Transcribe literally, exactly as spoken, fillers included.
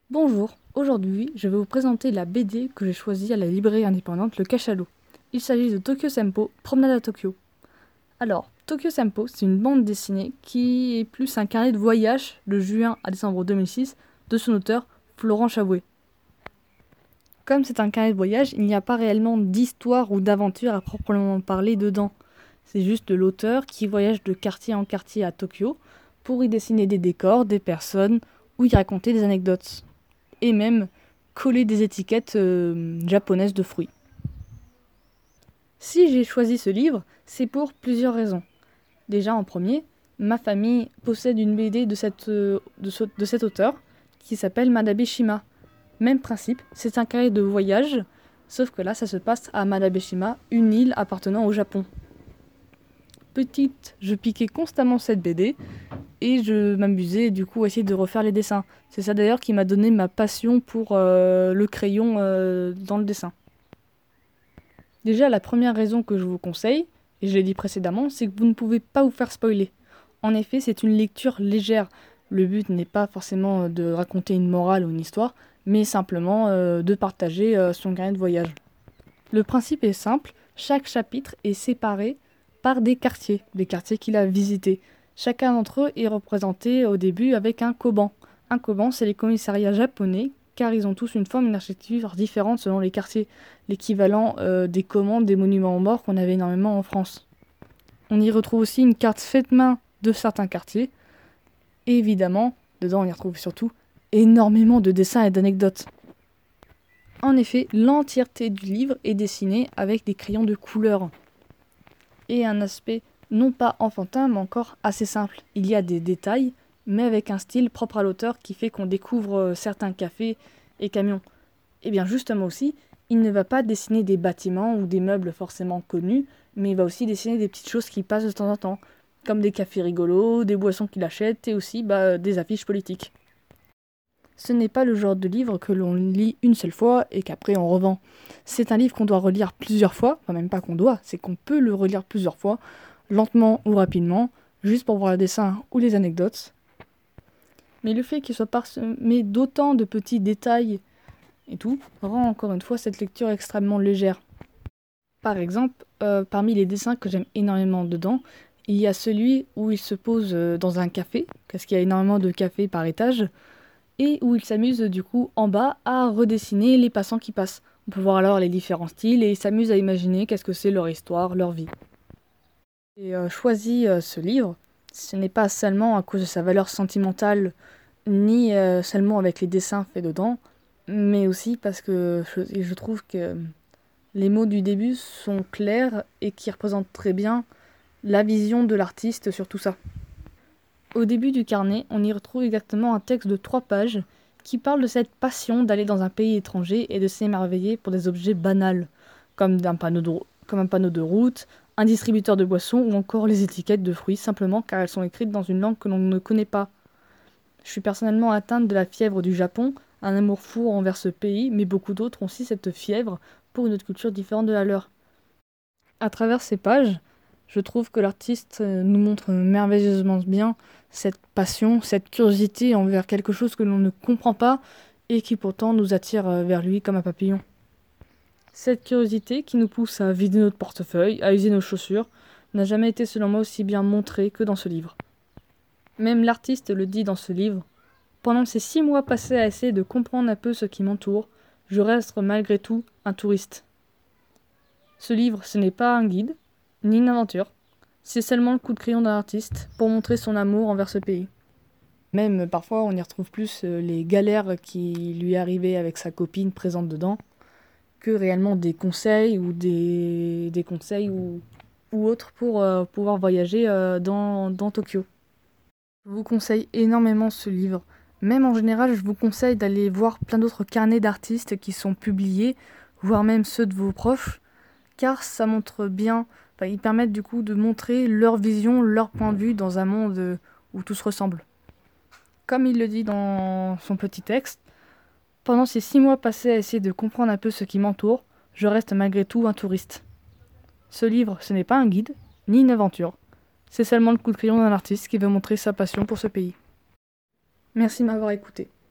Bonjour, aujourd'hui je vais vous présenter la B D que j'ai choisie à la librairie indépendante Le Cachalot. Il s'agit de Tokyo Senpo, Promenade à Tokyo. Alors, Tokyo Senpo, c'est une bande dessinée qui est plus un carnet de voyage de juin à décembre deux mille six de son auteur Florent Chabouet. Comme c'est un carnet de voyage, il n'y a pas réellement d'histoire ou d'aventure à proprement parler dedans. C'est juste de l'auteur qui voyage de quartier en quartier à Tokyo pour y dessiner des décors, des personnes ou y raconter des anecdotes. Et même coller des étiquettes euh, japonaises de fruits. Si j'ai choisi ce livre, c'est pour plusieurs raisons. Déjà en premier, ma famille possède une B D de, cette, euh, de, ce, de cet auteur qui s'appelle Madabeshima. Même principe, c'est un carré de voyage, sauf que là ça se passe à Madabeshima, une île appartenant au Japon. Petite, je piquais constamment cette B D et je m'amusais du coup à essayer de refaire les dessins. C'est ça d'ailleurs qui m'a donné ma passion pour euh, le crayon euh, dans le dessin. Déjà, la première raison que je vous conseille, et je l'ai dit précédemment, c'est que vous ne pouvez pas vous faire spoiler. En effet, c'est une lecture légère. Le but n'est pas forcément de raconter une morale ou une histoire, mais simplement euh, de partager euh, son carnet de voyage. Le principe est simple, chaque chapitre est séparé par des quartiers, des quartiers qu'il a visités. Chacun d'entre eux est représenté au début avec un koban. Un koban, c'est les commissariats japonais, car ils ont tous une forme et une architecture différente selon les quartiers, l'équivalent euh, des commandes des monuments aux morts qu'on avait énormément en France. On y retrouve aussi une carte faite main de certains quartiers, et évidemment, dedans on y retrouve surtout énormément de dessins et d'anecdotes. En effet, l'entièreté du livre est dessinée avec des crayons de couleur. Et un aspect non pas enfantin, mais encore assez simple. Il y a des détails, mais avec un style propre à l'auteur qui fait qu'on découvre certains cafés et camions. Et bien justement aussi, il ne va pas dessiner des bâtiments ou des meubles forcément connus, mais il va aussi dessiner des petites choses qui passent de temps en temps, comme des cafés rigolos, des boissons qu'il achète et aussi bah, des affiches politiques. Ce n'est pas le genre de livre que l'on lit une seule fois et qu'après on revend. C'est un livre qu'on doit relire plusieurs fois, enfin même pas qu'on doit, c'est qu'on peut le relire plusieurs fois, lentement ou rapidement, juste pour voir le dessin ou les anecdotes. Mais le fait qu'il soit parsemé d'autant de petits détails et tout, rend encore une fois cette lecture extrêmement légère. Par exemple, euh, parmi les dessins que j'aime énormément dedans, il y a celui où il se pose euh, dans un café, parce qu'il y a énormément de cafés par étage, et où il s'amuse du coup en bas à redessiner les passants qui passent. On peut voir alors les différents styles et il s'amuse à imaginer qu'est-ce que c'est leur histoire, leur vie. J'ai euh, choisi euh, ce livre, ce n'est pas seulement à cause de sa valeur sentimentale, ni euh, seulement avec les dessins faits dedans, mais aussi parce que je, je trouve que les mots du début sont clairs et qui représentent très bien la vision de l'artiste sur tout ça. Au début du carnet, on y retrouve exactement un texte de trois pages qui parle de cette passion d'aller dans un pays étranger et de s'émerveiller pour des objets banals, comme, d'un panneau de, comme un panneau de route, un distributeur de boissons ou encore les étiquettes de fruits, simplement car elles sont écrites dans une langue que l'on ne connaît pas. Je suis personnellement atteinte de la fièvre du Japon, un amour fou envers ce pays, mais beaucoup d'autres ont aussi cette fièvre pour une autre culture différente de la leur. À travers ces pages, je trouve que l'artiste nous montre merveilleusement bien cette passion, cette curiosité envers quelque chose que l'on ne comprend pas et qui pourtant nous attire vers lui comme un papillon. Cette curiosité qui nous pousse à vider notre portefeuille, à user nos chaussures, n'a jamais été selon moi aussi bien montrée que dans ce livre. Même l'artiste le dit dans ce livre. Pendant ces six mois passés à essayer de comprendre un peu ce qui m'entoure, je reste malgré tout un touriste. Ce livre, ce n'est pas un guide, ni une aventure. C'est seulement le coup de crayon d'un artiste pour montrer son amour envers ce pays. Même parfois, on y retrouve plus les galères qui lui arrivaient avec sa copine présente dedans que réellement des conseils ou des, des conseils ou, ou autres pour euh, pouvoir voyager euh, dans, dans Tokyo. Je vous conseille énormément ce livre. Même en général, je vous conseille d'aller voir plein d'autres carnets d'artistes qui sont publiés, voire même ceux de vos proches, car ça montre bien, enfin, ils permettent du coup de montrer leur vision, leur point de vue dans un monde où tout se ressemble. Comme il le dit dans son petit texte, pendant ces six mois passés à essayer de comprendre un peu ce qui m'entoure, je reste malgré tout un touriste. Ce livre, ce n'est pas un guide, ni une aventure. C'est seulement le coup de crayon d'un artiste qui veut montrer sa passion pour ce pays. Merci de m'avoir écouté.